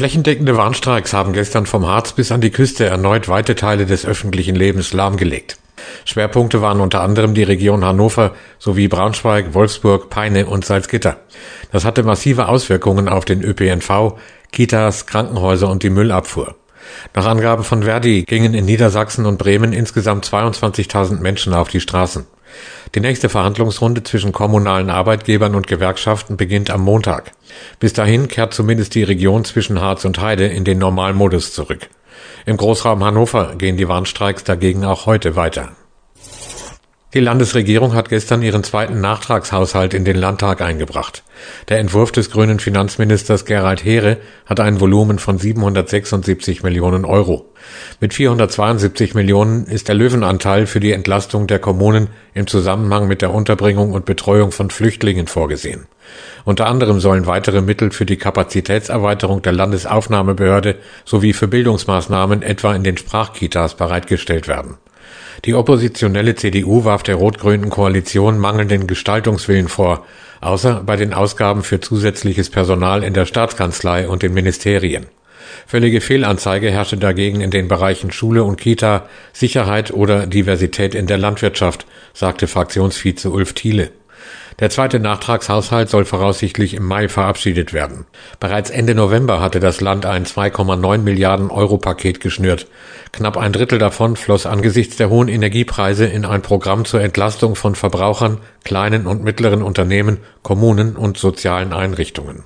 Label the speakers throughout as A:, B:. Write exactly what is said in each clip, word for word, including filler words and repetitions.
A: Flächendeckende Warnstreiks haben gestern vom Harz bis an die Küste erneut weite Teile des öffentlichen Lebens lahmgelegt. Schwerpunkte waren unter anderem die Region Hannover sowie Braunschweig, Wolfsburg, Peine und Salzgitter. Das hatte massive Auswirkungen auf den Ö P N V, Kitas, Krankenhäuser und die Müllabfuhr. Nach Angaben von Verdi gingen in Niedersachsen und Bremen insgesamt zweiundzwanzigtausend Menschen auf die Straßen. Die nächste Verhandlungsrunde zwischen kommunalen Arbeitgebern und Gewerkschaften beginnt am Montag. Bis dahin kehrt zumindest die Region zwischen Harz und Heide in den Normalmodus zurück. Im Großraum Hannover gehen die Warnstreiks dagegen auch heute weiter. Die Landesregierung hat gestern ihren zweiten Nachtragshaushalt in den Landtag eingebracht. Der Entwurf des grünen Finanzministers Gerald Heere hat ein Volumen von siebenhundertsechsundsiebzig Millionen Euro. Mit vierhundertzweiundsiebzig Millionen ist der Löwenanteil für die Entlastung der Kommunen im Zusammenhang mit der Unterbringung und Betreuung von Flüchtlingen vorgesehen. Unter anderem sollen weitere Mittel für die Kapazitätserweiterung der Landesaufnahmebehörde sowie für Bildungsmaßnahmen etwa in den Sprachkitas bereitgestellt werden. Die oppositionelle C D U warf der rot-grünen Koalition mangelnden Gestaltungswillen vor, außer bei den Ausgaben für zusätzliches Personal in der Staatskanzlei und den Ministerien. Völlige Fehlanzeige herrschte dagegen in den Bereichen Schule und Kita, Sicherheit oder Diversität in der Landwirtschaft, sagte Fraktionsvize Ulf Thiele. Der zweite Nachtragshaushalt soll voraussichtlich im Mai verabschiedet werden. Bereits Ende November hatte das Land ein zwei Komma neun Milliarden Euro Paket geschnürt. Knapp ein Drittel davon floss angesichts der hohen Energiepreise in ein Programm zur Entlastung von Verbrauchern, kleinen und mittleren Unternehmen, Kommunen und sozialen Einrichtungen.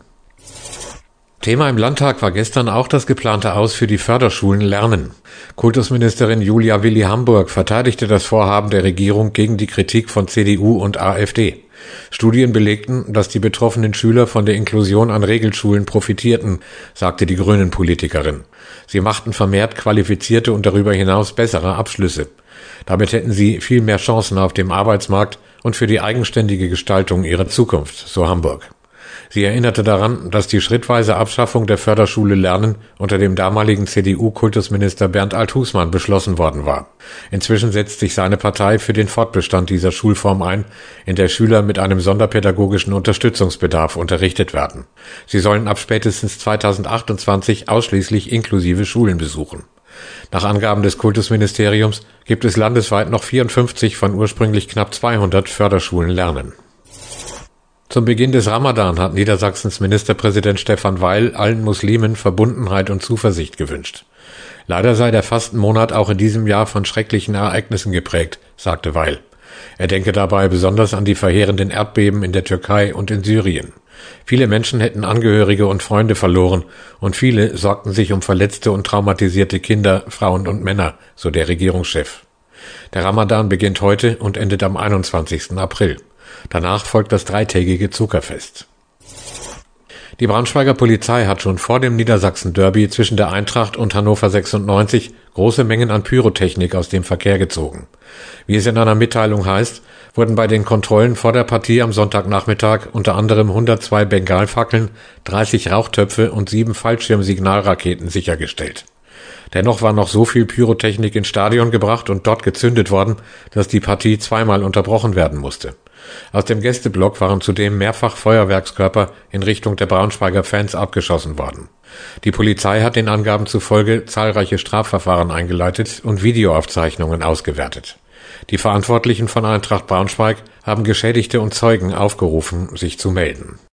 A: Thema im Landtag war gestern auch das geplante Aus für die Förderschulen Lernen. Kultusministerin Julia Willi Hamburg verteidigte das Vorhaben der Regierung gegen die Kritik von C D U und A f D. Studien belegten, dass die betroffenen Schüler von der Inklusion an Regelschulen profitierten, sagte die Grünen-Politikerin. Sie machten vermehrt qualifizierte und darüber hinaus bessere Abschlüsse. Damit hätten sie viel mehr Chancen auf dem Arbeitsmarkt und für die eigenständige Gestaltung ihrer Zukunft, so Hamburg. Sie erinnerte daran, dass die schrittweise Abschaffung der Förderschule Lernen unter dem damaligen C D U-Kultusminister Bernd Alt-Husmann beschlossen worden war. Inzwischen setzt sich seine Partei für den Fortbestand dieser Schulform ein, in der Schüler mit einem sonderpädagogischen Unterstützungsbedarf unterrichtet werden. Sie sollen ab spätestens zweitausendachtundzwanzig ausschließlich inklusive Schulen besuchen. Nach Angaben des Kultusministeriums gibt es landesweit noch vierundfünfzig von ursprünglich knapp zweihundert Förderschulen Lernen. Zum Beginn des Ramadan hat Niedersachsens Ministerpräsident Stefan Weil allen Muslimen Verbundenheit und Zuversicht gewünscht. Leider sei der Fastenmonat auch in diesem Jahr von schrecklichen Ereignissen geprägt, sagte Weil. Er denke dabei besonders an die verheerenden Erdbeben in der Türkei und in Syrien. Viele Menschen hätten Angehörige und Freunde verloren und viele sorgten sich um verletzte und traumatisierte Kinder, Frauen und Männer, so der Regierungschef. Der Ramadan beginnt heute und endet am einundzwanzigsten April. Danach folgt das dreitägige Zuckerfest. Die Braunschweiger Polizei hat schon vor dem Niedersachsen-Derby zwischen der Eintracht und Hannover sechsundneunzig große Mengen an Pyrotechnik aus dem Verkehr gezogen. Wie es in einer Mitteilung heißt, wurden bei den Kontrollen vor der Partie am Sonntagnachmittag unter anderem hundertzwei Bengalfackeln, dreißig Rauchtöpfe und sieben Fallschirmsignalraketen sichergestellt. Dennoch war noch so viel Pyrotechnik ins Stadion gebracht und dort gezündet worden, dass die Partie zweimal unterbrochen werden musste. Aus dem Gästeblock waren zudem mehrfach Feuerwerkskörper in Richtung der Braunschweiger Fans abgeschossen worden. Die Polizei hat den Angaben zufolge zahlreiche Strafverfahren eingeleitet und Videoaufzeichnungen ausgewertet. Die Verantwortlichen von Eintracht Braunschweig haben Geschädigte und Zeugen aufgerufen, sich zu melden.